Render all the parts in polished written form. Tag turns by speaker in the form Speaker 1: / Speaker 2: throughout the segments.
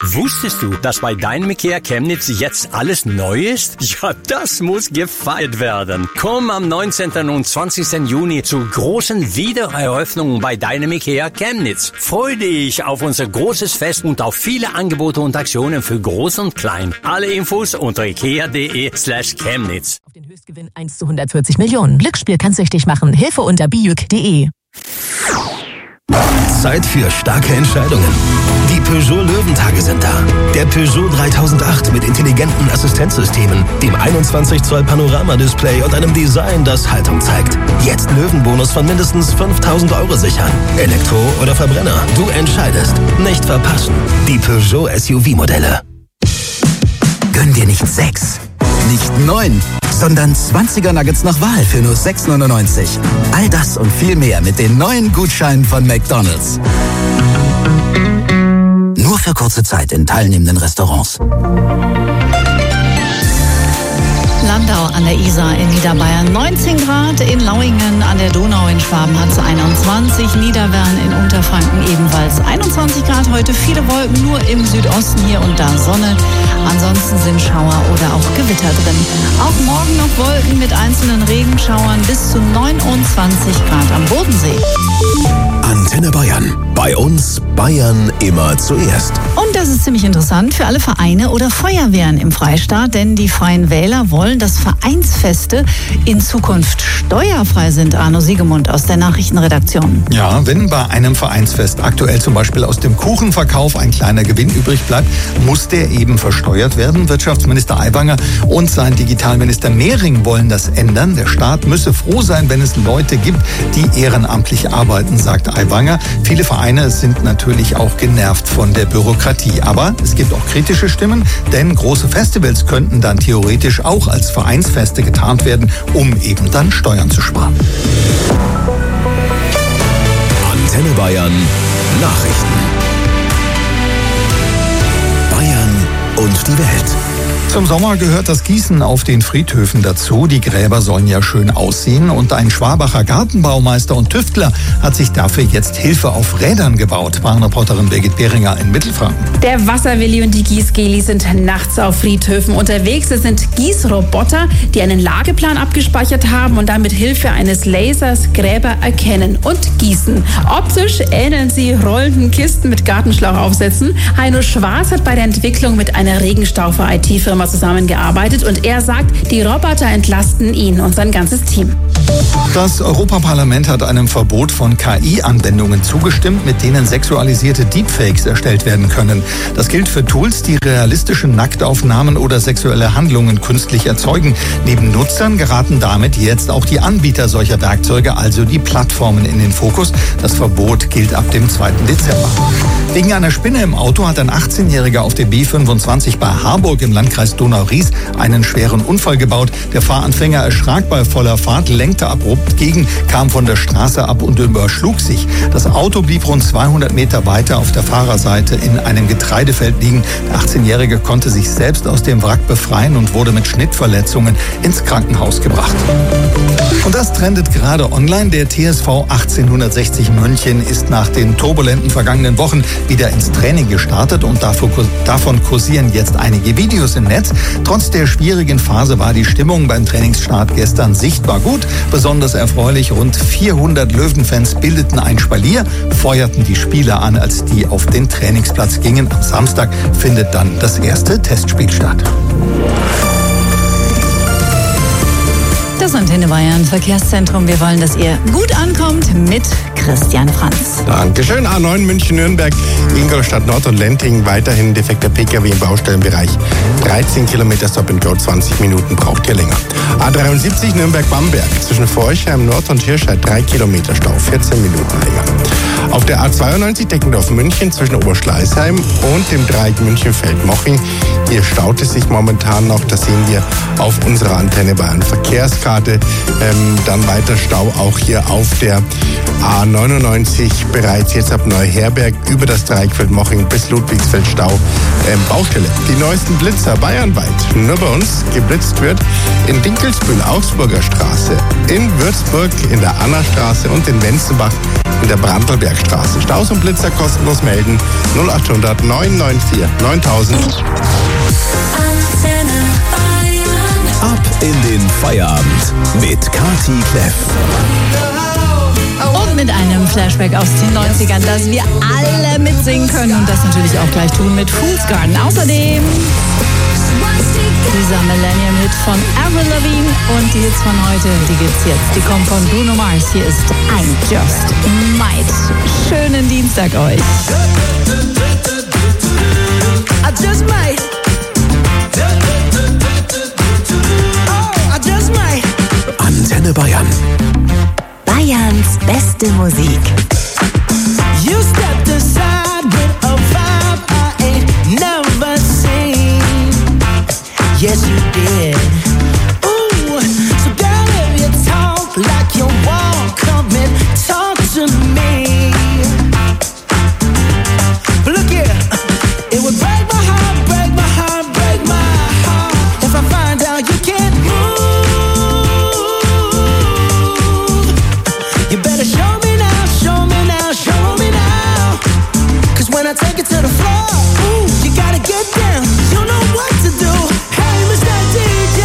Speaker 1: Wusstest du, dass bei Dynamicare Chemnitz jetzt alles neu ist? Ja, das muss gefeiert werden. Komm am 19. und 20. Juni zu großen Wiedereröffnungen bei Dynamicare Chemnitz. Freu dich auf unser großes Fest und auf viele Angebote und Aktionen für Groß und Klein. Alle Infos unter ikea.de/Chemnitz.
Speaker 2: Auf den Höchstgewinn 1:140 Millionen. Glücksspiel kann süchtig machen. Hilfe unter biuk.de.
Speaker 3: Zeit für starke Entscheidungen. Die Peugeot Löwentage sind da. Der Peugeot 3008 mit intelligenten Assistenzsystemen, dem 21 Zoll Panoramadisplay und einem Design, das Haltung zeigt. Jetzt Löwenbonus von mindestens 5.000 € sichern. Elektro oder Verbrenner, du entscheidest. Nicht verpassen. Die Peugeot SUV-Modelle.
Speaker 4: Gönn dir nicht 6, nicht 9, sondern 20er Nuggets nach Wahl für nur 6,99. All das und viel mehr mit den neuen Gutscheinen von McDonald's. Nur für kurze Zeit in teilnehmenden Restaurants.
Speaker 5: Landau an der Isar in Niederbayern 19 Grad, in Lauingen an der Donau in Schwaben hat es 21, Niederwern in Unterfranken ebenfalls 21 Grad. Heute viele Wolken, nur im Südosten hier und da Sonne. Ansonsten sind Schauer oder auch Gewitter drin. Auch morgen noch Wolken mit einzelnen Regenschauern bis zu 29 Grad am Bodensee.
Speaker 3: Antenne Bayern. Bei uns Bayern immer zuerst.
Speaker 5: Und das ist ziemlich interessant für alle Vereine oder Feuerwehren im Freistaat, denn die Freien Wähler wollen, dass Vereinsfeste in Zukunft steuerfrei sind. Arno Siegemund aus der Nachrichtenredaktion.
Speaker 6: Ja, wenn bei einem Vereinsfest aktuell zum Beispiel aus dem Kuchenverkauf ein kleiner Gewinn übrig bleibt, muss der eben versteuert werden. Wirtschaftsminister Aiwanger und sein Digitalminister Mehring wollen das ändern. Der Staat müsse froh sein, wenn es Leute gibt, die ehrenamtlich arbeiten, sagt Aiwanger. Viele Vereine sind natürlich auch genervt von der Bürokratie. Aber es gibt auch kritische Stimmen, denn große Festivals könnten dann theoretisch auch als Vereinsfeste getarnt werden, um eben dann Steuern zu sparen.
Speaker 3: Antenne Bayern Nachrichten. Bayern und die Welt.
Speaker 6: Zum Sommer gehört das Gießen auf den Friedhöfen dazu. Die Gräber sollen ja schön aussehen und ein Schwabacher Gartenbaumeister und Tüftler hat sich dafür jetzt Hilfe auf Rädern gebaut. Bahnreporterin Birgit Behringer in Mittelfranken.
Speaker 7: Der Wasserwilli und die Gießgeli sind nachts auf Friedhöfen unterwegs. Es sind Gießroboter, die einen Lageplan abgespeichert haben und dann mit Hilfe eines Lasers Gräber erkennen und gießen. Optisch ähneln sie rollenden Kisten mit Gartenschlauchaufsätzen. Heino Schwarz hat bei der Entwicklung mit einer Regenstaufer-IT-Firma zusammengearbeitet und er sagt, die Roboter entlasten ihn und sein ganzes Team.
Speaker 6: Das Europaparlament hat einem Verbot von KI-Anwendungen zugestimmt, mit denen sexualisierte Deepfakes erstellt werden können. Das gilt für Tools, die realistische Nacktaufnahmen oder sexuelle Handlungen künstlich erzeugen. Neben Nutzern geraten damit jetzt auch die Anbieter solcher Werkzeuge, also die Plattformen, in den Fokus. Das Verbot gilt ab dem 2. Dezember. Wegen einer Spinne im Auto hat ein 18-Jähriger auf der B25 bei Harburg im Landkreis Donau-Ries einen schweren Unfall gebaut. Der Fahranfänger erschrak bei voller Fahrt, lenkte abrupt gegen, kam von der Straße ab und überschlug sich. Das Auto blieb rund 200 Meter weiter auf der Fahrerseite in einem Getreidefeld liegen. Der 18-Jährige konnte sich selbst aus dem Wrack befreien und wurde mit Schnittverletzungen ins Krankenhaus gebracht. Und das trendet gerade online. Der TSV 1860 München ist nach den turbulenten vergangenen Wochen wieder ins Training gestartet und davon kursieren jetzt einige Videos im Netz. Trotz der schwierigen Phase war die Stimmung beim Trainingsstart gestern sichtbar gut. Besonders erfreulich, rund 400 Löwenfans bildeten ein Spalier, feuerten die Spieler an, als die auf den Trainingsplatz gingen. Am Samstag findet dann das erste Testspiel statt.
Speaker 5: Das Antenne Bayern Verkehrszentrum. Wir wollen, dass ihr gut ankommt mit Christian Franz.
Speaker 8: Dankeschön. A9 München-Nürnberg, Ingolstadt Nord und Lenting. Weiterhin defekter Pkw im Baustellenbereich. 13 Kilometer Stop and Go, 20 Minuten braucht ihr länger. A73 Nürnberg-Bamberg. Zwischen Forchheim Nord und Hirscheid 3 Kilometer Stau, 14 Minuten länger. Auf der A92 Deckendorf-München zwischen Oberschleißheim und dem Dreieck München-Feldmoching. Hier staut es sich momentan noch. Das sehen wir auf unserer Antenne Bayern Verkehrskarte. Dann weiter Stau auch hier auf der A99 bereits jetzt ab Neuherberg über das Dreieck Feldmoching bis Ludwigsfeld Stau. Baustelle. Die neuesten Blitzer bayernweit. Nur bei uns geblitzt wird in Dinkelsbühl, Augsburger Straße, in Würzburg, in der Annastraße und in Wenzenbach in der Brandlbergstraße. Staus und Blitzer kostenlos melden 0800 994 9000.
Speaker 3: Ab in den Feierabend mit Kati Kleff.
Speaker 5: Und mit einem Flashback aus den 90ern, das wir alle mitsingen können und das natürlich auch gleich tun mit Fool's Garden. Außerdem dieser Millennium-Hit von Avril Lavigne und die Hits von heute, die gibt's jetzt. Die kommen von Bruno Mars. Hier ist I Just Might. Schönen Dienstag euch.
Speaker 9: I just might. Oh, I just might.
Speaker 3: Antenne Bayern.
Speaker 2: Bayerns beste Musik.
Speaker 9: You stepped aside with a vibe I ain't never seen. Yes, you did. Ooh, so girl, if you talk like you walk, come and talk to me. But look here, it would break my heart, break my heart, break my heart if I find out you can't move. You better show me now, show me now, show me now. 'Cause when I take it to the floor, ooh, you gotta get down. You know what to do. Hey, Mr. DJ,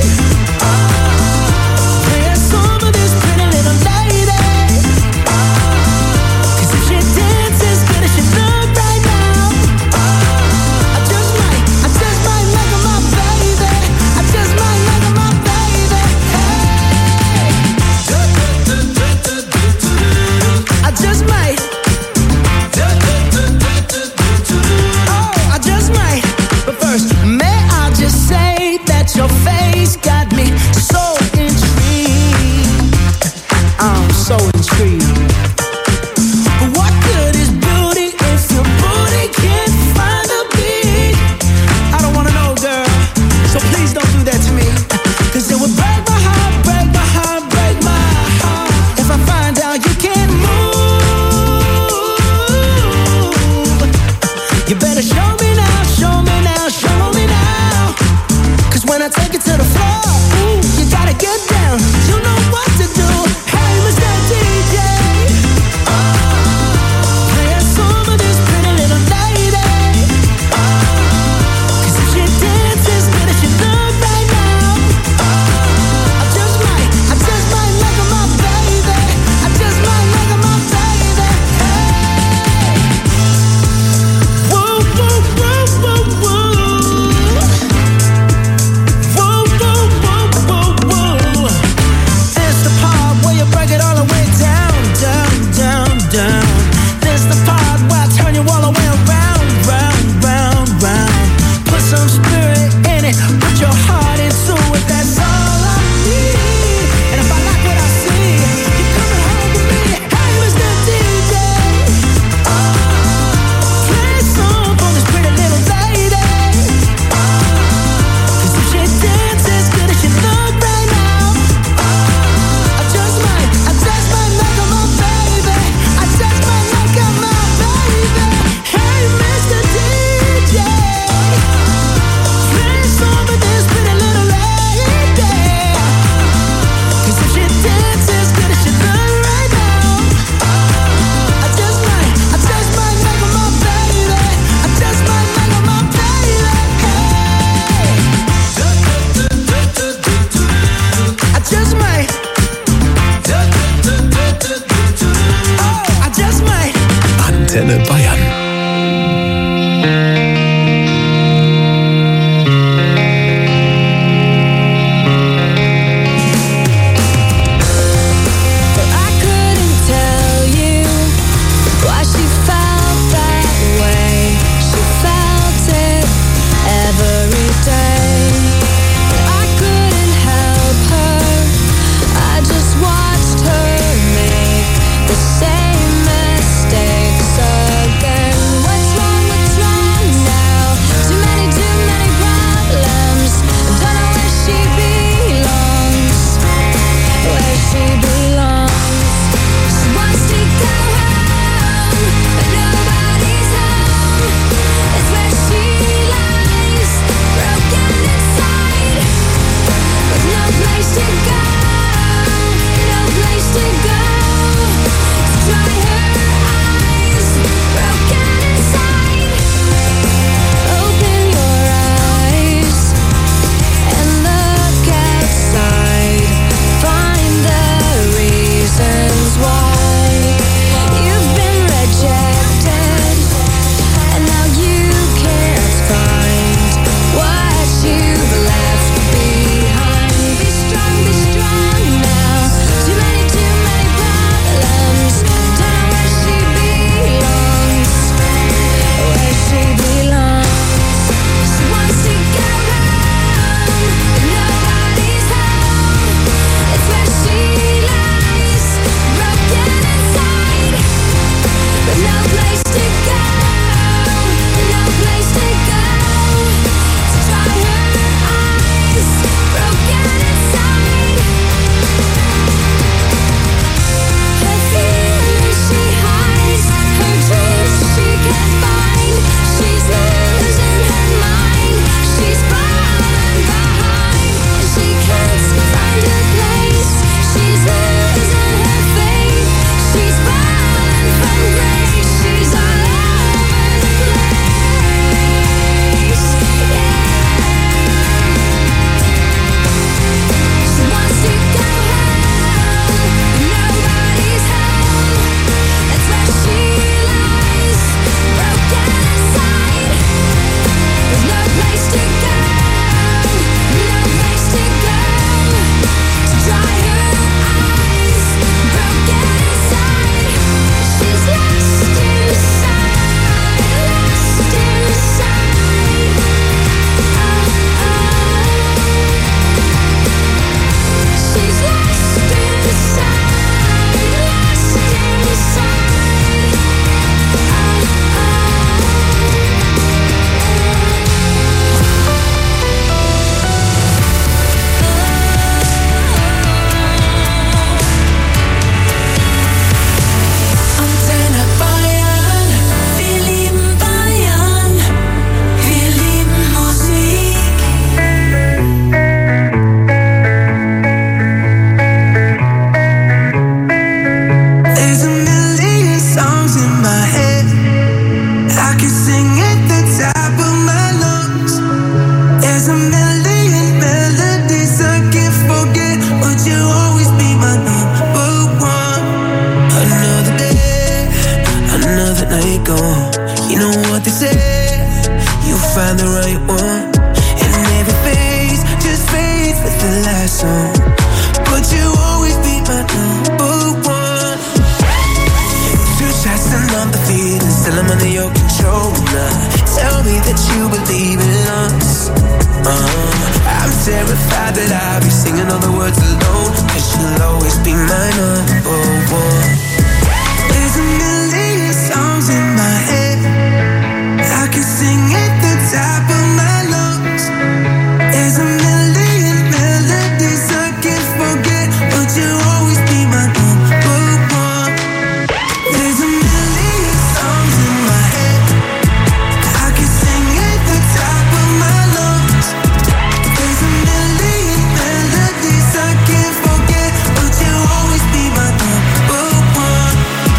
Speaker 9: play some of this pretty little lady. 'Cause if she dances good as she look right now, I just might make her my baby. I just might make her my baby. Hey, I just might. Oh, I just might. But first, may I just say that your face got me so intrigued. I'm so intrigued. But what good is beauty if your booty can't find a beat? I don't wanna know, girl. So please don't do that to me. 'Cause it would break my heart, break my heart, break my heart if I find out you can't move. You better show me now, show me now, show me now. 'Cause when I take it to the floor, ooh, you gotta get down. You know what to do. Hey, Mr. DJ, play some of this pretty little lady. 'Cause if she dances good as she look right now, I just might make her my baby. I just might make her my baby. Hey, woo, woo, woo.
Speaker 10: find the right one. And every phase just fades with the last song. But you always be my number one. Two shots and I'm the feeling, still I'm under your control now. Tell me that you believe in us. I'm terrified that I'll be singing all the words alone, 'cause you'll always be my number one. There's a million songs in my head, I can sing at the top of my lungs. There's a million melodies I can't forget, but you'll always be my number one. There's a million songs in my head, I can sing at the top of my lungs. There's a million melodies I can't forget, but you'll always be my number one.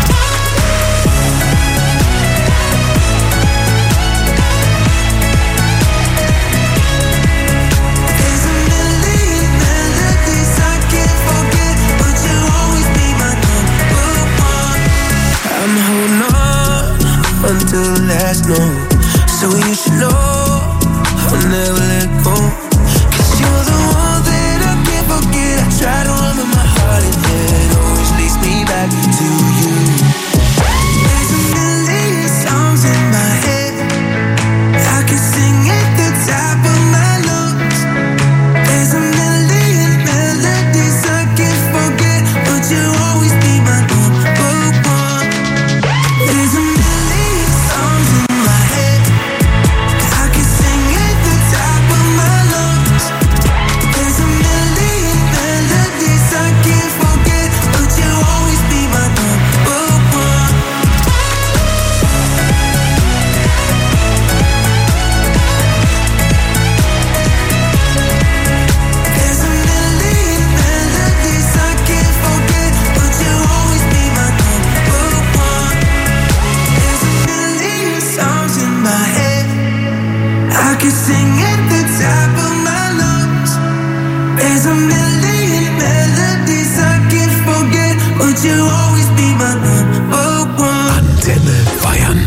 Speaker 10: There's a million melodies I can't forget, but you'll always be my number one. I'm holding on until the last note, so you should know I'll never let go. 'Cause you're the one that I can't forget. I try to run with my heart and it always leads me back to you. There's a million songs in my head, I can sing at the top of my lungs. There's a million melodies I can't forget, but you'll always be my number one. There's a million songs in my head, I can sing at the top of my lungs. There's a million melodies I can't forget, but you'll always be my number one. There's a million melodies I can't forget, but you'll always be my number one. There's a million songs in my head, I can sing at the top of my lungs. There's a million melodies I can't forget, but you'll always be my number one.
Speaker 3: Antenne Bayern.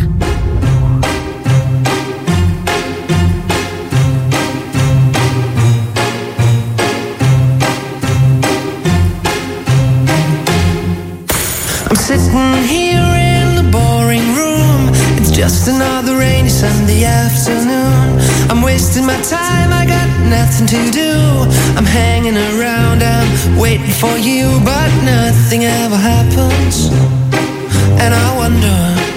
Speaker 10: I'm sitting here in the boring room. It's just another rainy Sunday afternoon. I'm wasting my time, I got nothing to do. I'm hanging around, I'm waiting for you, but nothing ever happens. And I wonder,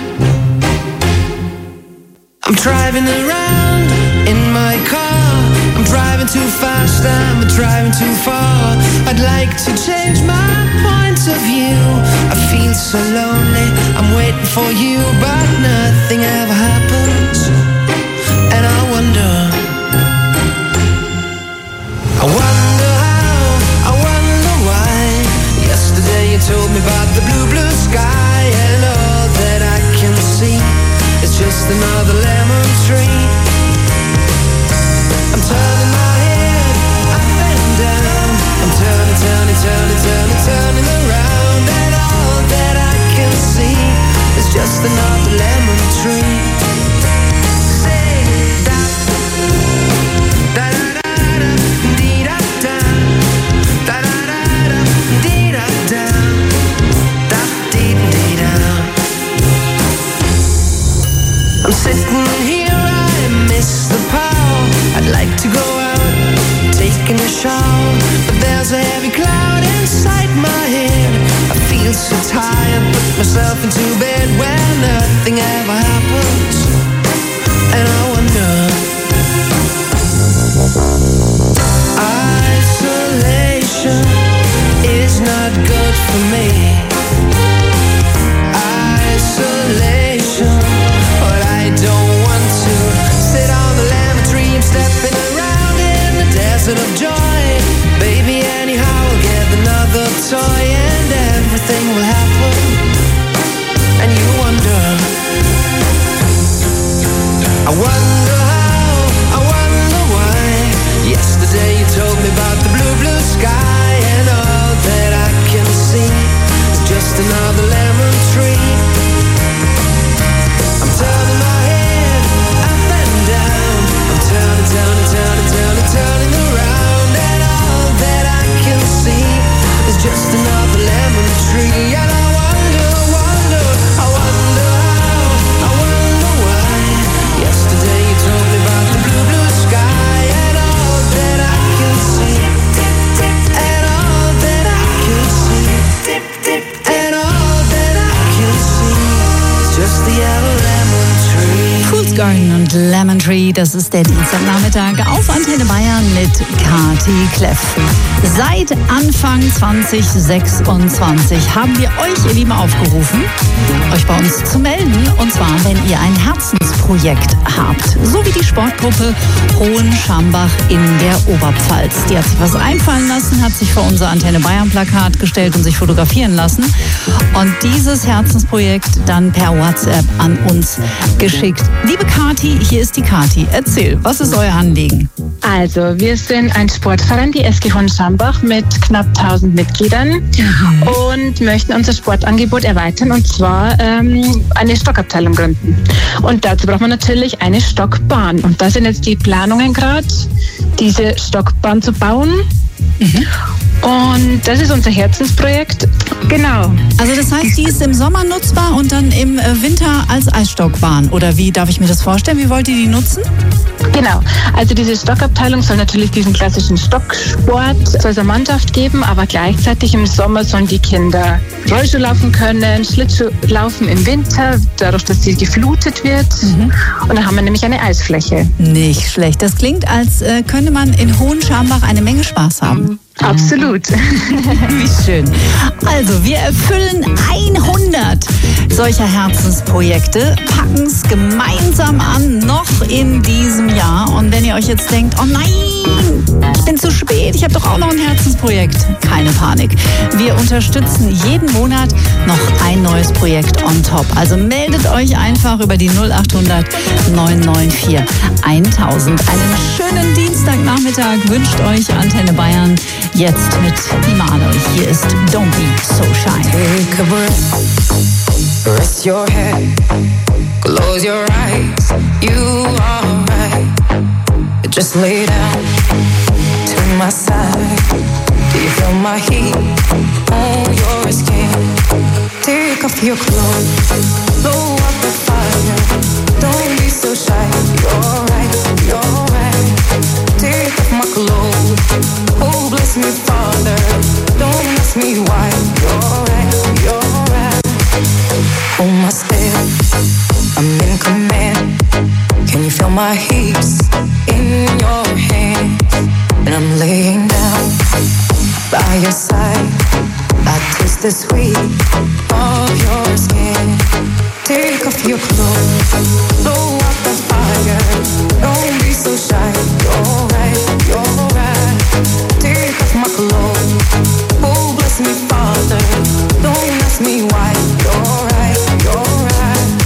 Speaker 10: I'm driving around in my car, I'm driving too fast, I'm driving too far. I'd like to change my point of view. I feel so lonely, I'm waiting for you, but nothing ever happens. And I wonder how, I wonder why. Yesterday you told me about the blue, blue sky, and all that I can see is just another lemon tree. I'm turning my head up and down, I'm turning, turning, turning, turning, turning around, and all that I can see is just another lemon tree. I'm sitting here, I miss the power. I'd like to go out, taking a shower, but there's a heavy cloud inside my head. I feel so tired, put myself into bed where nothing ever happens. And I wonder, isolation is not good for me. Isolation, but I don't want to sit on the lemon tree. I'm stepping around in the desert of joy. Baby, anyhow, I'll get another toy and everything will happen. And you wonder, I wonder how, I wonder why. Yesterday you told me about the blue, blue sky, and all that I can see is just another lemon tree. I'm turning my head up and down,
Speaker 5: Country. Das ist der Dienstagnachmittag auf Antenne Bayern mit Kati Kleff. Seit Anfang 2026 haben wir euch, ihr Lieben, aufgerufen, euch bei uns zu melden. Und zwar, wenn ihr ein Herzensprojekt habt. So wie die Sportgruppe Hohenschambach in der Oberpfalz. Die hat sich was einfallen lassen, hat sich vor unser Antenne Bayern Plakat gestellt und sich fotografieren lassen. Und dieses Herzensprojekt dann per WhatsApp an uns geschickt. Liebe Kati, hier ist die Kati. Erzähl, was ist euer Anliegen?
Speaker 11: Also, wir sind ein Sportverein, die SG Hohenschambach, mit knapp 1000 Mitgliedern und möchten unser Sportangebot erweitern und zwar eine Stockabteilung gründen. Und dazu braucht man natürlich eine Stockbahn. Und da sind jetzt die Planungen gerade, diese Stockbahn zu bauen. Und das ist unser Herzensprojekt. Genau.
Speaker 5: Also das heißt, die ist im Sommer nutzbar und dann im Winter als Eisstockbahn. Oder wie darf ich mir das vorstellen? Wie wollt ihr die nutzen?
Speaker 11: Genau. Also diese Stockabteilung soll natürlich diesen klassischen Stocksport, soll es eine Mannschaft geben, aber gleichzeitig im Sommer sollen die Kinder Rollschuh laufen können, Schlittschuh laufen im Winter, dadurch, dass sie geflutet wird. Und dann haben wir nämlich eine Eisfläche.
Speaker 5: Nicht schlecht. Das klingt, als könnte man in Hohenschambach eine Menge Spaß haben.
Speaker 11: Absolut.
Speaker 5: Wie schön. Also, wir erfüllen 100 solcher Herzensprojekte, packen es gemeinsam an, noch in diesem Jahr. Und wenn ihr euch jetzt denkt, oh nein, ich bin zu spät, ich habe doch auch noch ein Herzensprojekt. Keine Panik. Wir unterstützen jeden Monat noch ein neues Projekt on top. Also meldet euch einfach über die 0800 994 1000. Einen schönen Dienstagnachmittag wünscht euch Antenne Bayern. Jetzt mit Imano. Hier ist Don't Be So Shy.
Speaker 12: Take a breath, rest your head, close your eyes, you are right. Just lay down to my side. Do you feel my heat on your skin? Take off your clothes, blow up the fire. Don't be so shy, you're right, you're right. Take off my clothes. Oh, bless me, Father. Don't ask me why. You're right, you're right. Hold my step, I'm in command. Can you feel my hips in your hands? And I'm laying down by your side. I taste the sweet of your skin. Take off your clothes, blow out the fire. Don't be so shy. You're right, you're right. Take off my clothes. Oh, bless me, Father. Don't ask me why. You're right, you're right.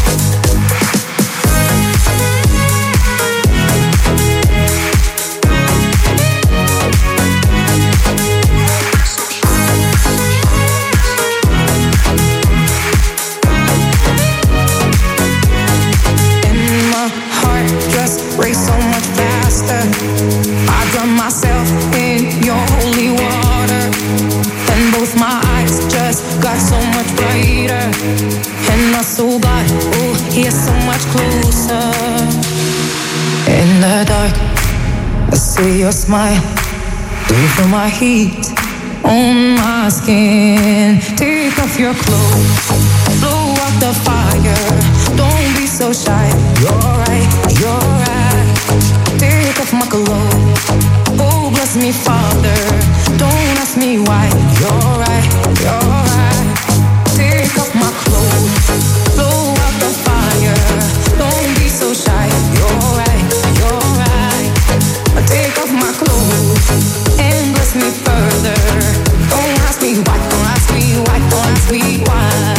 Speaker 12: And my heart just race so much faster. I drown myself in your holy water, and both my eyes just got so much brighter, and my soul got, oh, here so much closer. In the dark, I see your smile. Do you feel my heat on my skin? Take off your clothes, blow out the fire. Don't be so shy. You're right, you're right. Take off my clothes. Oh, bless me, Father. Don't ask me why. You're right, you're right. Take off my clothes, blow out the fire. Don't be so shy. You're right, you're right. Take off my clothes and bless me further. Don't ask me why, don't ask me why, don't ask me why.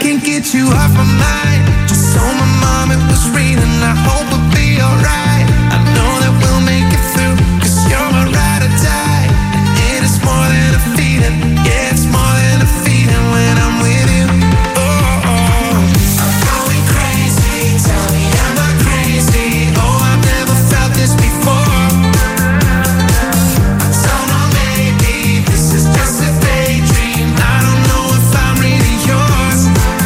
Speaker 10: can't get you off my mind. Just told my mom it was raining, I hope it'll be alright. I know that we'll make it through, 'cause you're my ride or die. And it's more than a feeling, yeah, it's more than a feeling when I'm with you. Oh, oh. I'm going crazy, tell me am I crazy? Oh, I've never felt this before. I don't know, maybe this is just a daydream. I don't know if I'm really yours.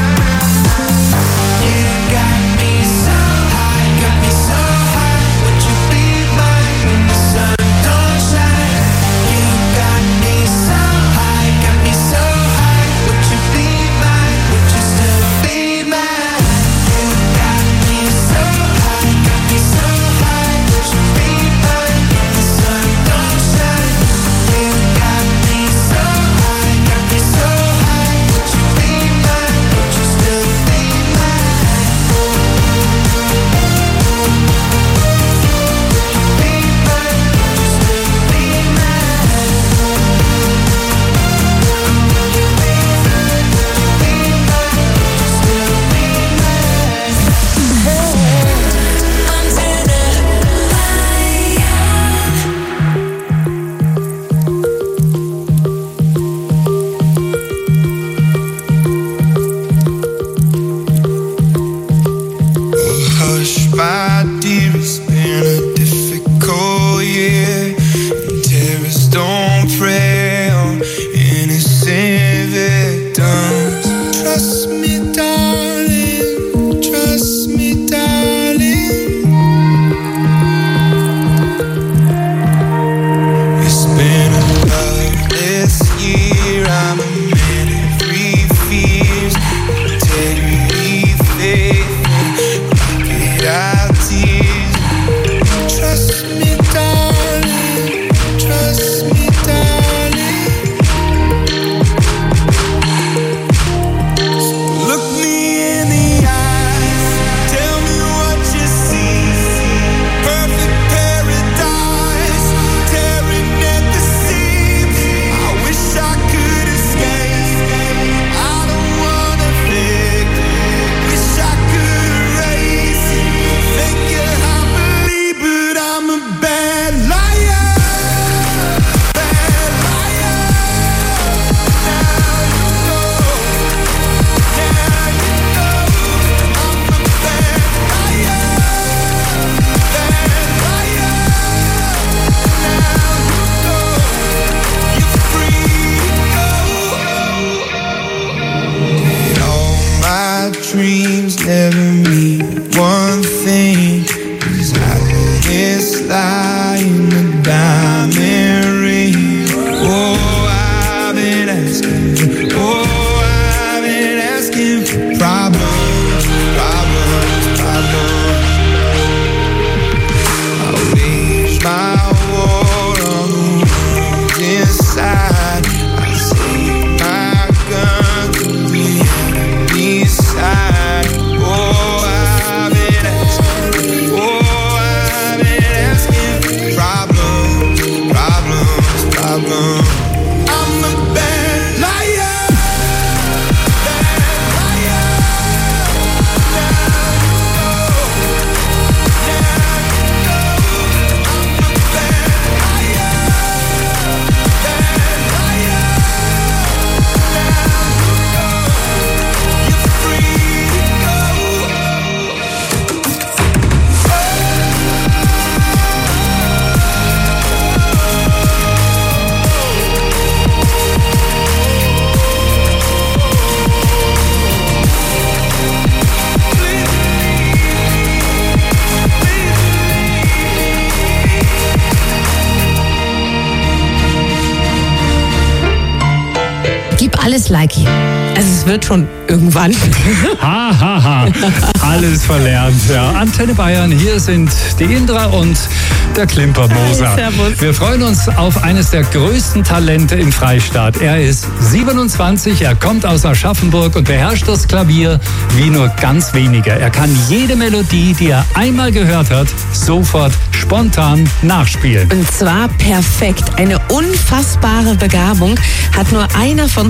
Speaker 10: You got me so high, got me so high. Would you be mine when the sun don't shine? You got me so high, got me so high. Would you be mine? Would you still be mine? You got me so high, got me so high. Would you be mine when the sun don't shine? You got me so high, got me so high. Would you be mine? Would you still be mine? Hush, my dear, it's been a difficult year. And terrorists don't prey on innocent victims. Trust me, darling. Trust me, darling. It's been a loveless year. I'm a man of three fears: integrity, faith, it out tears. Trust me, darling. Trust me, darling. So look me in the eyes. Tell me what you see. Perfect paradise, tearing at the seams. I wish I could escape. I don't wanna think. Wish I could erase it. Think you're happily, but I'm a bad liar. Bad liar. Now you know. Now you know. I'm a bad liar. Bad liar. Now you know. You're free to go. All my dreams never mean one thing. 'Cause happiness lie in the diamond ring. Oh, I've been asking. Oh, I've been asking for problems, problems, problems. I wage my war on the wounds inside. I save my gun to the enemy's side. Oh, I've been asking. Oh, I've been asking for problems, problems, problems. I'm a bad liar. Bad liar. Now you know. Now you know. I'm a bad liar. Bad liar. Now you know. You're free to go.
Speaker 2: Gib alles, Likey. Also es wird schon irgendwann.
Speaker 13: Ha, ha, ha. Alles verlernt. Ja. Antenne Bayern, hier sind die Indra und der Klimpermoser.
Speaker 2: Hi, servus.
Speaker 13: Wir freuen uns auf eines der größten Talente im Freistaat. Er ist 27, er kommt aus Aschaffenburg und beherrscht das Klavier wie nur ganz wenige. Er kann jede Melodie, die er einmal gehört hat, sofort spontan nachspielen.
Speaker 2: Und zwar perfekt. Eine unfassbare Begabung hat nur einer von 10.000.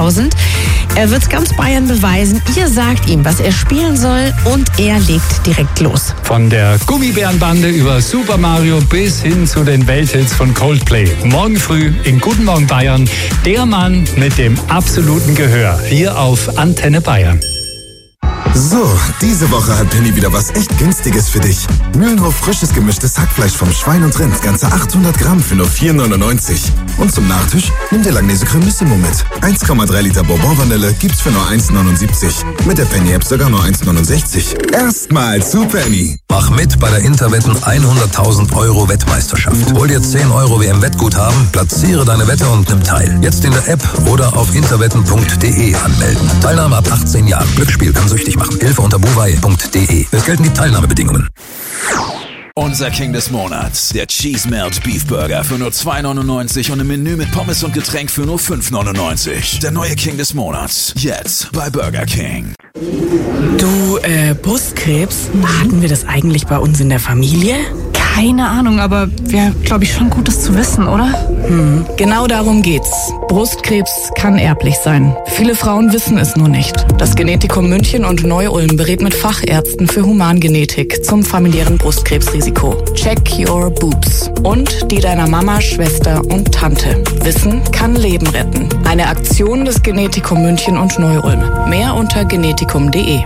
Speaker 14: 2000. Er wird ganz Bayern beweisen. Ihr sagt ihm, was er spielen soll und er legt direkt los.
Speaker 13: Von der Gummibärenbande über Super Mario bis hin zu den Welthits von Coldplay. Morgen früh in Guten Morgen Bayern, der Mann mit dem absoluten Gehör. Hier auf Antenne Bayern.
Speaker 15: So, diese Woche hat Penny wieder was echt Günstiges für dich. Mühlenhof frisches gemischtes Hackfleisch vom Schwein und Rind, ganze 800 Gramm für nur 4,99. Und zum Nachtisch nimm dir Langnese Cremissimo mit. 1,3 Liter Bourbon Vanille gibt's für nur 1,79. Mit der Penny-App sogar nur 1,69. Erstmal zu Penny.
Speaker 3: Mach mit bei der Interwetten 100.000 € Wettmeisterschaft. Hol dir 10 € WM-Wettguthaben, platziere deine Wette und nimm teil. Jetzt in der App oder auf interwetten.de anmelden. Teilnahme ab 18 Jahren. Glücksspiel kann süchtig machen. Hilfe unter buwei.de. Es gelten die Teilnahmebedingungen.
Speaker 16: Unser King des Monats, der Cheese Melt Beef Burger für nur 2,99 und ein Menü mit Pommes und Getränk für nur 5,99. Der neue King des Monats, jetzt bei Burger King.
Speaker 14: Du, Brustkrebs, hatten wir das eigentlich bei uns in der Familie?
Speaker 17: Keine Ahnung, aber wäre, glaube ich, schon Gutes zu wissen, oder?
Speaker 14: Genau darum geht's. Brustkrebs kann erblich sein. Viele Frauen wissen es nur nicht. Das Genetikum München und Neu-Ulm berät mit Fachärzten für Humangenetik zum familiären Brustkrebsrisiko. Check your boobs. Und die deiner Mama, Schwester und Tante. Wissen kann Leben retten. Eine Aktion des Genetikum München und Neu-Ulm. Mehr unter genetikum.de.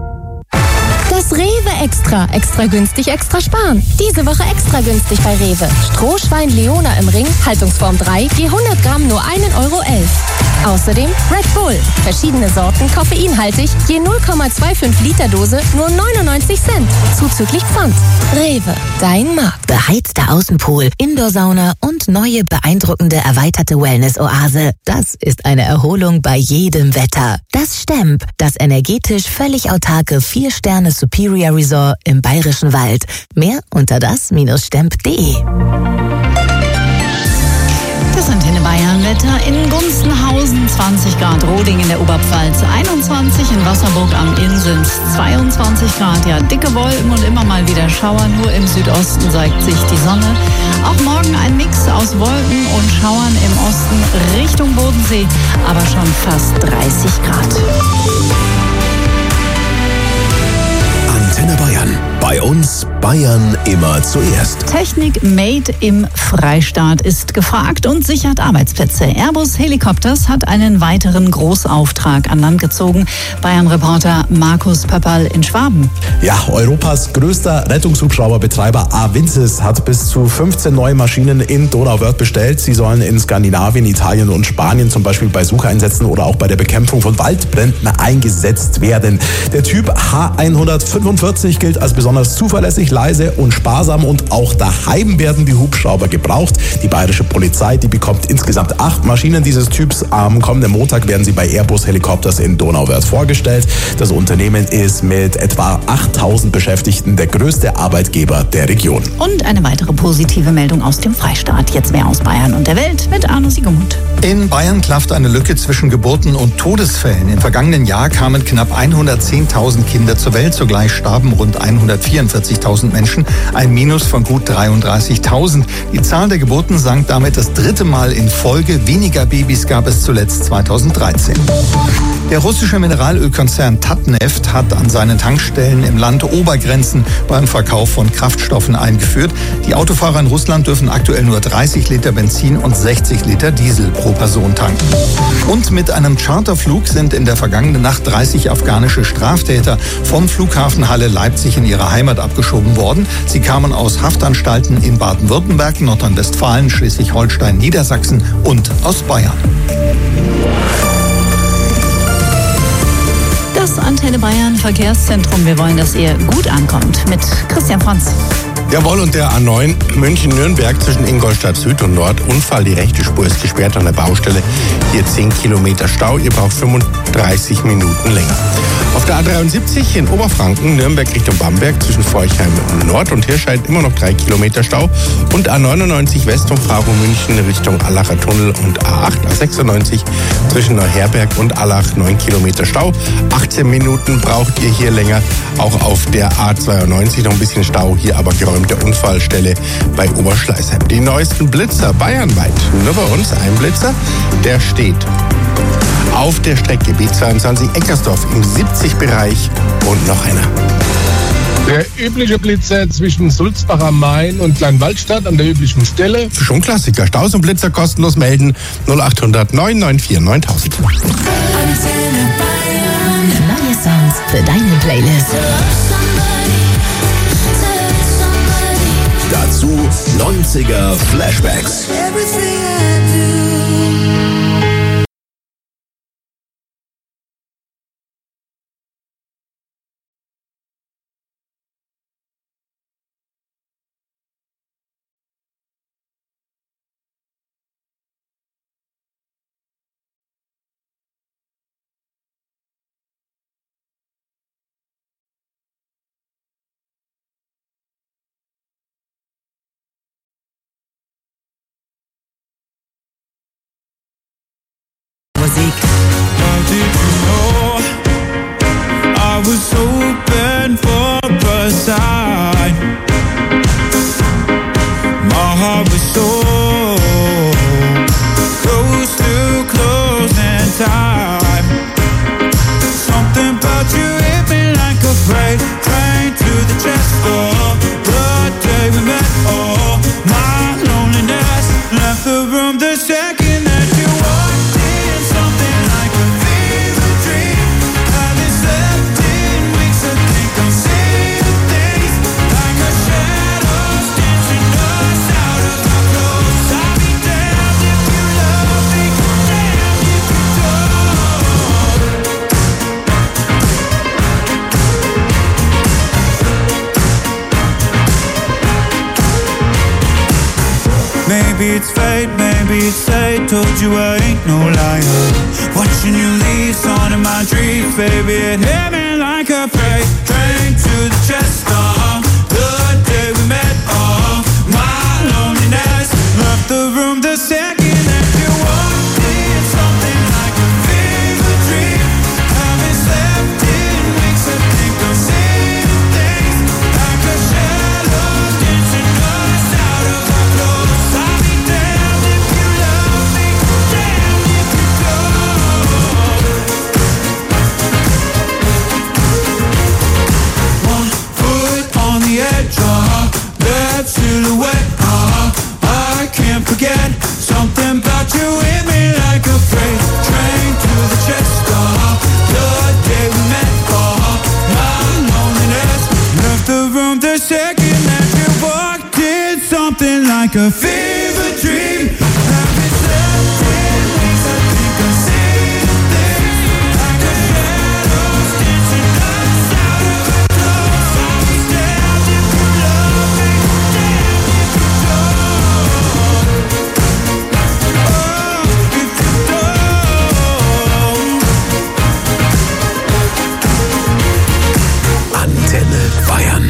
Speaker 18: Das Rewe Extra. Extra günstig, extra sparen. Diese Woche extra günstig bei Rewe. Strohschwein Leona im Ring, Haltungsform 3, je 100 Gramm nur 1,11 €. Außerdem Red Bull. Verschiedene Sorten, koffeinhaltig, je 0,25 Liter Dose, nur 99 Cent. Zuzüglich Pfand. Rewe, dein Markt.
Speaker 2: Beheizter Außenpool, Indoor-Sauna und neue beeindruckende erweiterte Wellness-Oase. Das ist eine Erholung bei jedem Wetter. Das Stemp, das energetisch völlig autarke 4-Sterne Superior Resort im Bayerischen Wald. Mehr unter das-stemp.de.
Speaker 5: Das Antenne Bayern Wetter in Gunzenhausen 20 Grad, Roding in der Oberpfalz 21, in Wasserburg am Inn sind 22 Grad. Ja, dicke Wolken und immer mal wieder Schauer, nur im Südosten zeigt sich die Sonne. Auch morgen ein Mix aus Wolken und Schauern im Osten Richtung Bodensee, aber schon fast 30 Grad.
Speaker 3: Antenne Bayern. Bei uns Bayern immer zuerst.
Speaker 5: Technik made im Freistaat ist gefragt und sichert Arbeitsplätze. Airbus Helikopters hat einen weiteren Großauftrag an Land gezogen. Bayern-Reporter Markus Pöpperl in Schwaben.
Speaker 19: Ja, Europas größter Rettungshubschrauberbetreiber Avincis hat bis zu 15 neue Maschinen in Donauwörth bestellt. Sie sollen in Skandinavien, Italien und Spanien zum Beispiel bei Sucheinsätzen oder auch bei der Bekämpfung von Waldbränden eingesetzt werden. Der Typ H145 gilt als besonders zuverlässig, leise und sparsam und auch daheim werden die Hubschrauber gebraucht. Die bayerische Polizei, die bekommt insgesamt 8 Maschinen dieses Typs. Am kommenden Montag werden sie bei Airbus Helikopters in Donauwörth vorgestellt. Das Unternehmen ist mit etwa 8.000 Beschäftigten der größte Arbeitgeber der Region.
Speaker 5: Und eine weitere positive Meldung aus dem Freistaat. Jetzt mehr aus Bayern und der Welt mit Arno Siegemund.
Speaker 6: In Bayern klafft eine Lücke zwischen Geburten und Todesfällen. Im vergangenen Jahr kamen knapp 110.000 Kinder zur Welt. Zugleich starben rund 144.000 Menschen, ein Minus von gut 33.000. Die Zahl der Geburten sank damit das 3. Mal in Folge. Weniger Babys gab es zuletzt 2013. Der russische Mineralölkonzern Tatneft hat an seinen Tankstellen im Land Obergrenzen beim Verkauf von Kraftstoffen eingeführt. Die Autofahrer in Russland dürfen aktuell nur 30 Liter Benzin und 60 Liter Diesel pro Person tanken. Und mit einem Charterflug sind in der vergangenen Nacht 30 afghanische Straftäter vom Flughafen Halle Leipzig in ihre Heimat abgeschoben worden. Sie kamen aus Haftanstalten in Baden-Württemberg, Nordrhein-Westfalen, Schleswig-Holstein, Niedersachsen und aus Bayern.
Speaker 5: Das Antenne Bayern Verkehrszentrum. Wir wollen, dass ihr gut ankommt. Mit Christian Franz.
Speaker 8: Jawohl, und der A9 München-Nürnberg zwischen Ingolstadt Süd und Nord. Unfall, die rechte Spur ist gesperrt an der Baustelle. Hier 10 Kilometer Stau, ihr braucht 35 Minuten länger. Auf der A73 in Oberfranken, Nürnberg Richtung Bamberg zwischen Forchheim und Nord und Hirscheid immer noch 3 Kilometer Stau. Und A99 West um Frau München Richtung Allacher Tunnel und A8, A96 zwischen Neuherberg und Allach 9 Kilometer Stau. 18 Minuten braucht ihr hier länger. Auch auf der A92 noch ein bisschen Stau, hier aber geräumte Unfallstelle bei Oberschleißheim. Die neuesten Blitzer bayernweit. Nur bei uns ein Blitzer, der steht auf der Strecke B22 Eckersdorf im 70-Bereich und noch einer.
Speaker 20: Der übliche Blitzer zwischen Sulzbach am Main und Kleinwaldstadt an der üblichen Stelle.
Speaker 8: Schon Klassiker. Staus und Blitzer kostenlos melden. 0800 994 9000.
Speaker 2: Neue Songs für deine Playlist.
Speaker 3: Dazu 90er Flashbacks.
Speaker 2: Musik.
Speaker 10: I was hoping for a sign. My heart was so close to closing time. Something about you hit me like a freight train to the chest door. The day we met, oh, my loneliness left the room the second that you walked in. Something like a fever dream. Haven't slept in weeks. I think I'm seeing things like a shadow stitching us out of our clothes. I'll be damned if you love me, damned if you don't. Maybe it's fate, maybe it's fate. Told you I ain't no liar. Watching you leave, on in my dreams, baby. It hit me like a freight train to the chest. The day we met, my loneliness left the room the second that you walked in. Something like a fever dream. Haven't slept in weeks. I think I'm seeing things like a shadow dancing us out of our clothes. I'll be damned if you love me, damned if you don't. One foot on the edge, that silhouette, I can't forget. Something about you hit me like a freight train to the chest. The day we met, my loneliness left the room the second that you walked in. Something like a fever dream. Haven't slept in weeks. I think I'm seeing things like a shadow dancing us out of our clothes. I'll be damned if you love me, damned if you don't. Oh, if you don't.
Speaker 3: Antenne Bayern.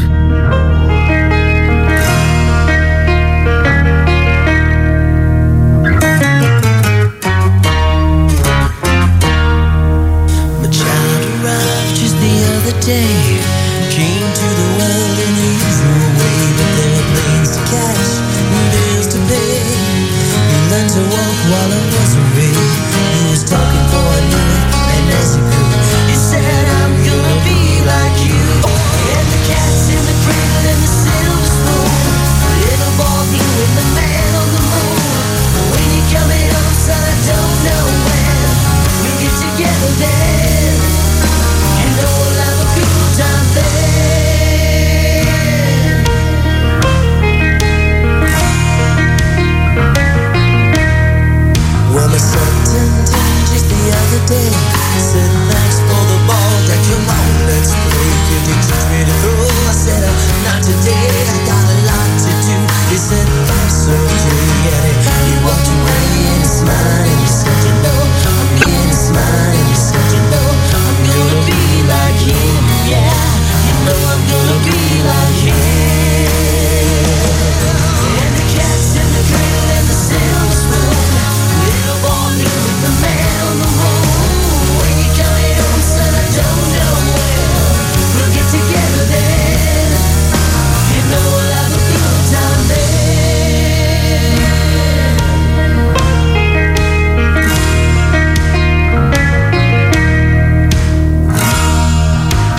Speaker 10: My child arrived just the other day. Came to the world in the usual way, but there were planes to catch and bills to pay. He learned to walk while I was away. He was talking for I knew it, and as he grew, he said, I'm gonna be like you. And the cat's in the cradle and the silver spoon. The little ball blue and the man on the moon. When you're coming home, son, I don't know when. We'll get together then. You know we'll have a good time then.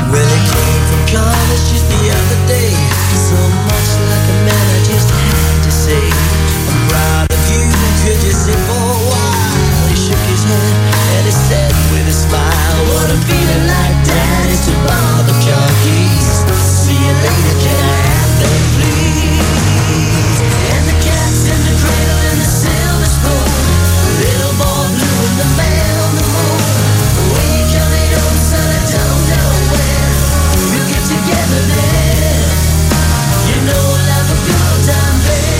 Speaker 10: Well, it came from college just the other day. So much like a man, I just had to say, I'm proud of you, could you sit for a while? He shook his head and he said with a smile, what a feeling like that is to borrow the car keys. See you later, can I have them please? And the cat's in the cradle and the silver spoon, little boy blue and the man on the moon. When you coming home, son, I don't know when we'll get together then. You know we'll have a good time then.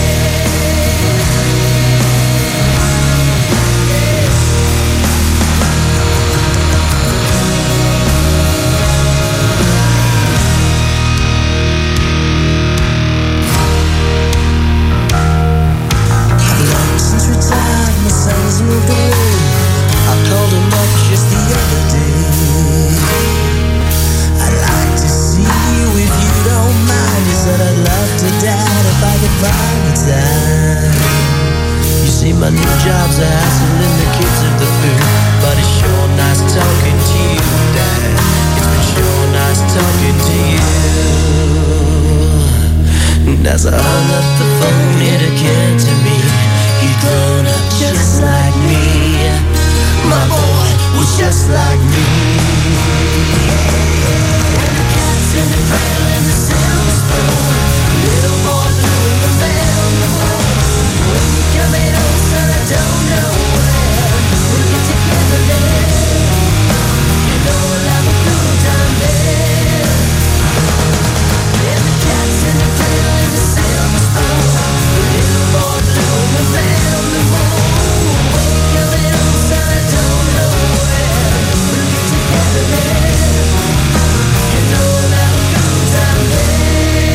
Speaker 10: My son's moved away. I called him up just the other day. I'd like to see you if you don't mind. He said I'd love to, Dad, if I could find the time. You see, my new job's a hassle and the kids of the food, but it's sure nice talking to you, Dad. It's been sure nice talking to you. And as I hung up the phone, it occurred to me, he'd grown up just like me. My boy was just like me. And the cat's in the cradle and the silver spoon, little boy blue and the man on the moon. When you coming home, son, I don't know when we'll get together then. You know we'll have a good time then. And the cat's in the cradle and the silver spoon, little boy blue and the man on the moon. When you coming home, son, I don't know when we'll get together then. You know we'll have a good time then.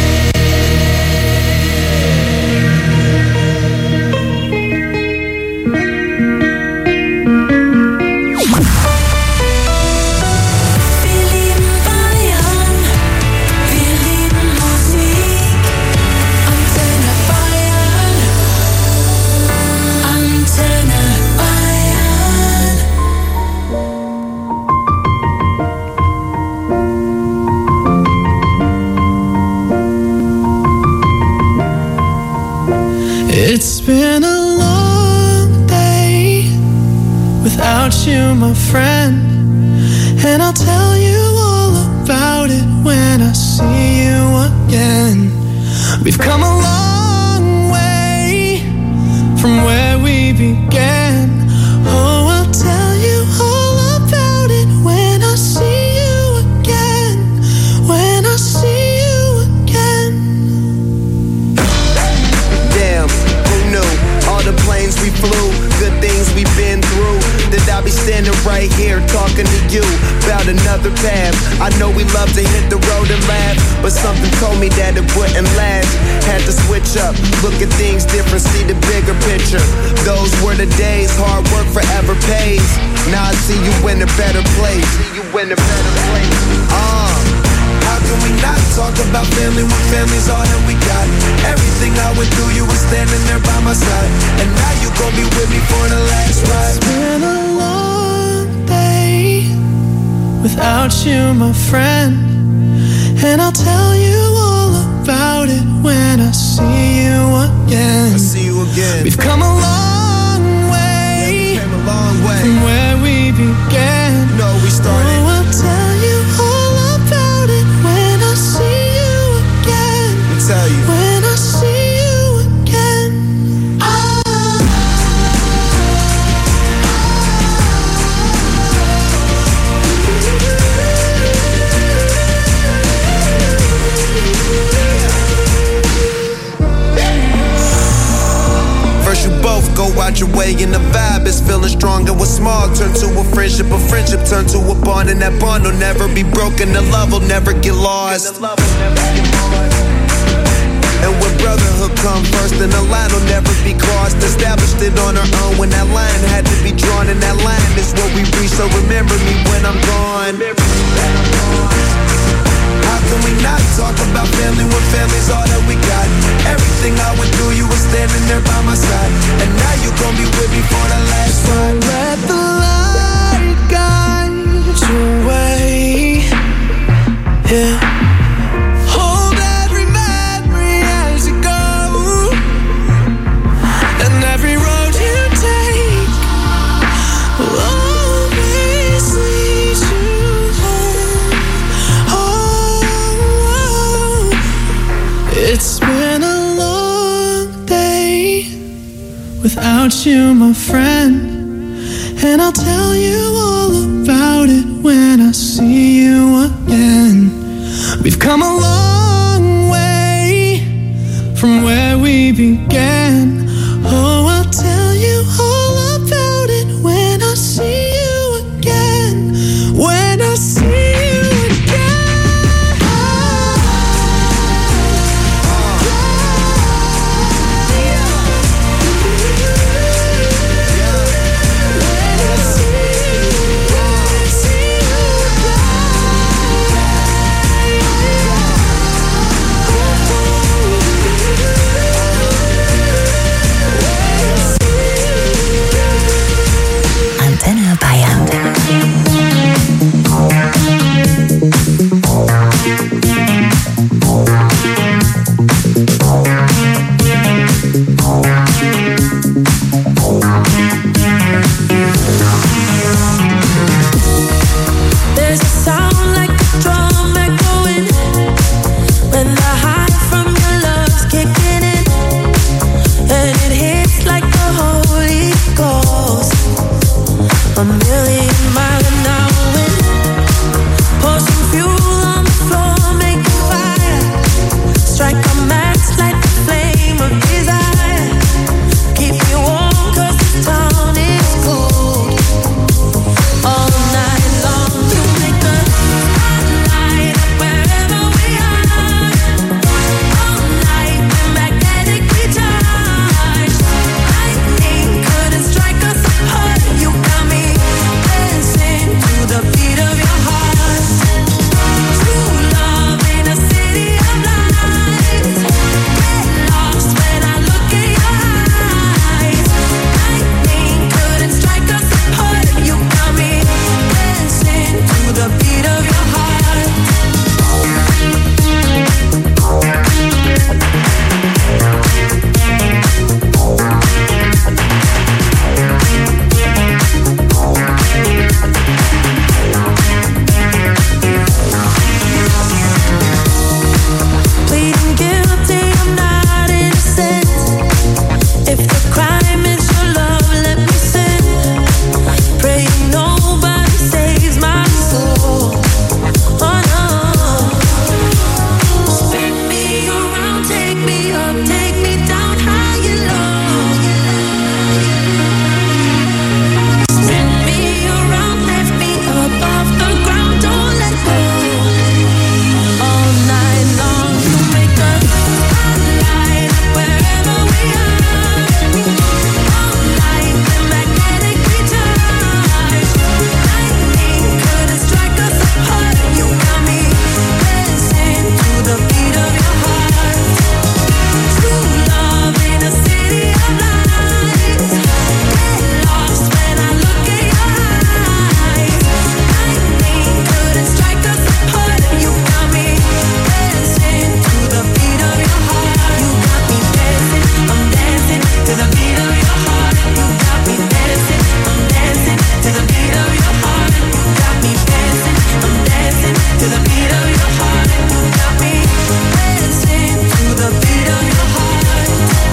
Speaker 9: It's been a long day without you, my friend, and I'll tell you all about it when I see you again. We've come a long way from where we began. Oh, I'll tell you all about it when I see you again. When I see you again.
Speaker 21: Damn, who knew? All the planes we flew, good things we've been through. That I'll be standing right here talking to you about another path. I know we love to hit the road and laugh, but something told me that it wouldn't last. Had to switch up, look at things different, see the bigger picture. Those were the days, hard work forever pays. Now I see you in a better place. How can we not talk about family when family's all that we got? Everything I went through, you were standing there by my side, and now you gon' be with me for the last ride.
Speaker 9: It's been a long day without you, my friend, and I'll tell you all about it when I see you again. We've come a long way, from where we began.
Speaker 21: We started.
Speaker 9: Oh, I'll tell you all about it when I see you again.
Speaker 21: Tell you.
Speaker 9: When I see you again.
Speaker 21: First you both go out your way and the vibe is feeling strong, and what's small turn to a friendship turn to a bond, and that bond will never be broken, the love will never get lost. And when brotherhood come first, then the line will never be crossed. Established it on our own when that line had to be drawn, and that line is what we reach, so remember me when I'm gone. How can we not talk about family when family's all that we got? Everything I went through, you were standing there by my side, and now you gon' be with me for the last ride.
Speaker 9: Let the light guide your way.
Speaker 10: yeah. Hold every memory as you go, and every road you take will always lead you home. Oh, it's been a long day without you, my friend. And I'll tell you all about it when I see you again. We've come a long way from where we began. Oh, I'll tell you all about it when I see you again. When I see you again.
Speaker 2: Antenne Bayern.
Speaker 10: There's a sound like a drum echoing when the high from your love's kicking in, and it hits like the Holy Ghost. A million miles an hour wind. Pour some fuel on the floor, make a fire. Strike a match, light the flame of desire. Keep you warm 'cause this town is cold. All night long to make the spotlight up wherever we are. All night we're magnetically charged. Lightning couldn't strike us apart. You got me dancing to the beat of your heart. True love in a city of lights. Get lost when I look in your eyes. Lightning couldn't strike us apart. You got me dancing to the beat of your heart. Pleading guilty, I'm not innocent. If the crime is your love, let me sin. Praying nobody saves my soul. Oh no. Spin me around, take me up, take me down high and low. Spin me around, lift me up off the ground, don't let go. All night long to make the spotlight up wherever we are. All night we're magnetically charged. Lightning couldn't strike us apart. You got me dancing to the beat of your heart. True love in a city of lights. Get lost when I look in your eyes. Lightning couldn't strike us apart. You got me dancing to the beat of your heart. You got me dancing, I'm dancing to the beat of your heart. You got me dancing, I'm dancing to the beat of your heart. You got me dancing, I'm dancing to the beat of your heart. You got me dancing to the beat of your heart.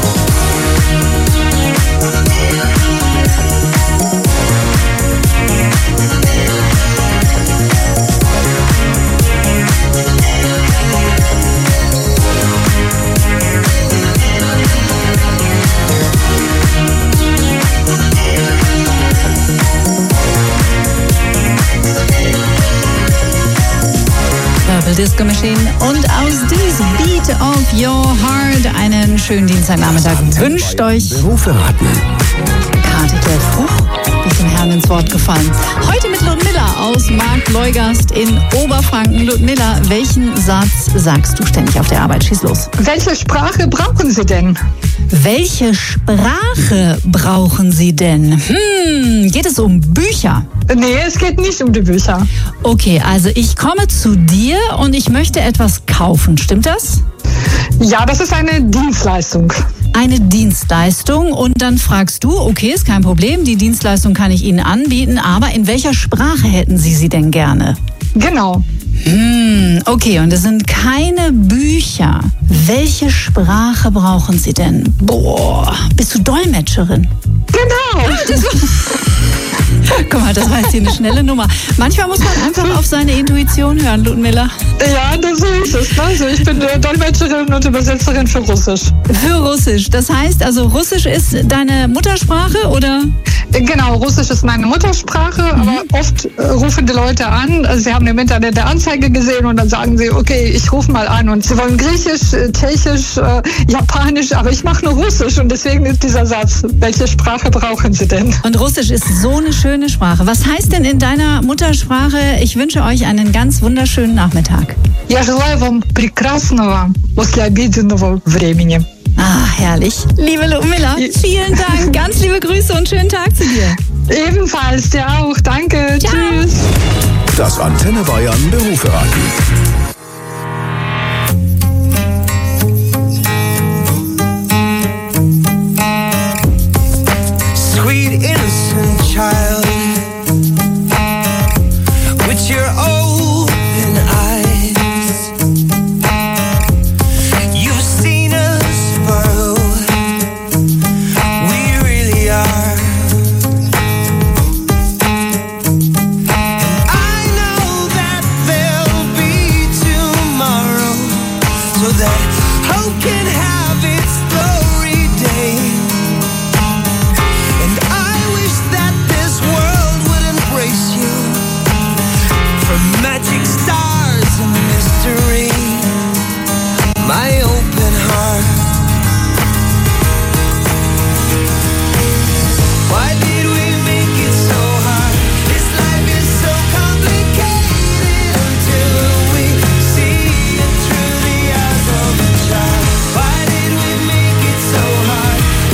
Speaker 5: Purple Disco Machine und aus diesem Beat of Your Heart einen schönen Dienstagnachmittag wünscht euch
Speaker 3: Berufe raten.
Speaker 5: antwortete, ist dem Herrn ins Wort gefallen. Heute mit Ludmilla aus Markt-Leugast in Oberfranken. Ludmilla, welchen Satz sagst du ständig auf der Arbeit? Schieß los.
Speaker 1: Welche Sprache brauchen Sie denn?
Speaker 5: Welche Sprache brauchen Sie denn? Geht es um Bücher?
Speaker 1: Nee, es geht nicht um die Bücher.
Speaker 5: Okay, also ich komme zu dir und ich möchte etwas kaufen. Stimmt das?
Speaker 1: Ja, das ist eine Dienstleistung.
Speaker 5: Eine Dienstleistung und dann fragst du, okay, ist kein Problem, die Dienstleistung kann ich Ihnen anbieten, aber in welcher Sprache hätten Sie sie denn gerne?
Speaker 1: Genau.
Speaker 5: Okay, und es sind keine Bücher. Welche Sprache brauchen Sie denn? Boah, bist du Dolmetscherin?
Speaker 1: Genau.
Speaker 5: Guck mal, das war jetzt hier eine schnelle Nummer. Manchmal muss man einfach auf seine Intuition hören, Ludmilla.
Speaker 1: Ja, das ist es. Also ich bin Dolmetscherin und Übersetzerin für Russisch.
Speaker 5: Für Russisch. Das heißt, also Russisch ist deine Muttersprache, oder?
Speaker 1: Genau, Russisch ist meine Muttersprache, aber oft rufen die Leute an, sie haben im Internet eine Anzeige gesehen und dann sagen sie, okay, ich rufe mal an und sie wollen Griechisch, Tschechisch, Japanisch, aber ich mache nur Russisch und deswegen ist dieser Satz, welche Sprache brauchen Sie denn?
Speaker 5: Und Russisch ist so eine schöne Sprache. Was heißt denn in deiner Muttersprache, ich wünsche euch einen ganz wunderschönen Nachmittag?
Speaker 1: Я желаю вам прекрасного послеобеденного времени.
Speaker 5: Ah, herrlich. Liebe Ludmilla, vielen Dank. Ganz liebe Grüße und schönen Tag zu dir.
Speaker 1: Ebenfalls, dir auch. Danke.
Speaker 5: Ciao.
Speaker 1: Tschüss.
Speaker 3: Das Antenne Bayern Beruferaten.
Speaker 10: Sweet innocent child, with your open eyes, you've seen us for who we really are. And I know that there'll be tomorrow, so that hope can have its glory day. And I wish that this world would embrace you, from magic stars and mystery, my open heart. Why did we make it so hard? This life is so complicated until we see it through the eyes of a child. Why did we make it so hard?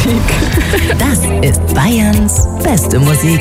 Speaker 2: Musik. Das ist Bayerns beste Musik.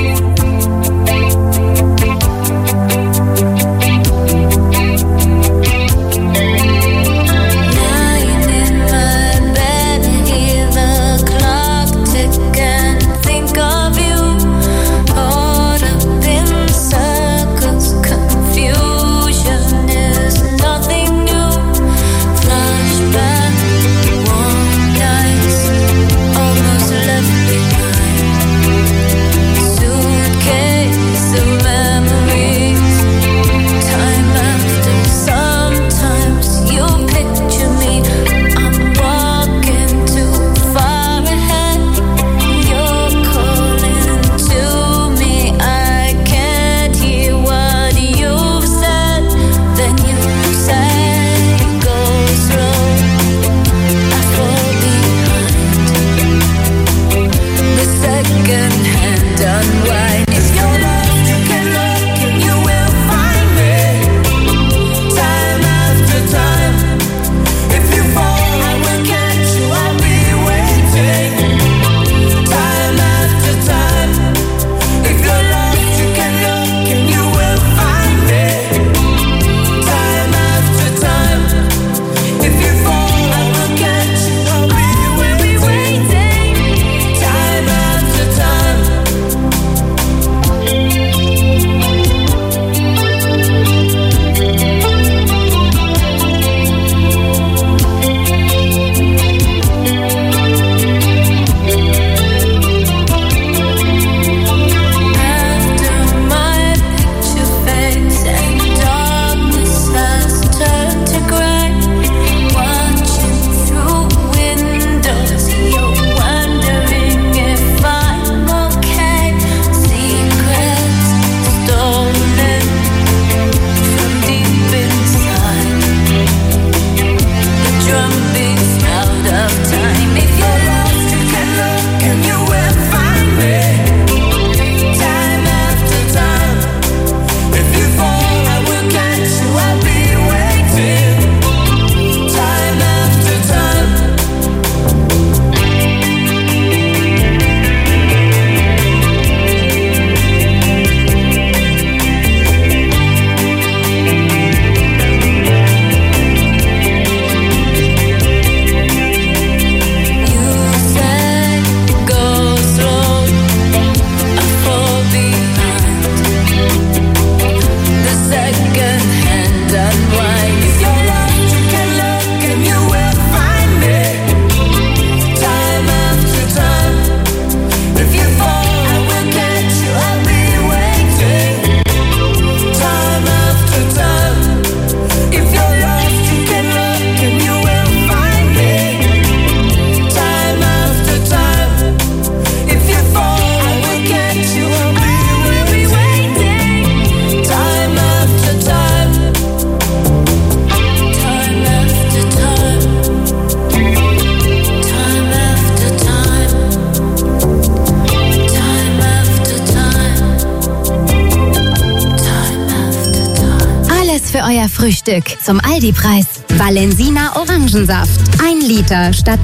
Speaker 18: Für euer Frühstück zum Aldi-Preis. Valensina Orangensaft. 1 Liter statt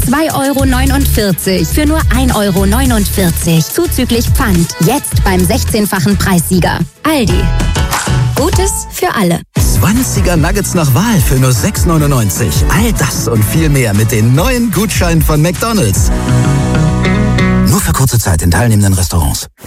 Speaker 18: 2,49 € für nur 1,49 € zuzüglich Pfand. Jetzt beim 16-fachen Preissieger. Aldi. Gutes für alle.
Speaker 4: 20er Nuggets nach Wahl für nur 6,99 €. All das und viel mehr mit den neuen Gutscheinen von McDonald's. Nur für kurze Zeit in teilnehmenden Restaurants.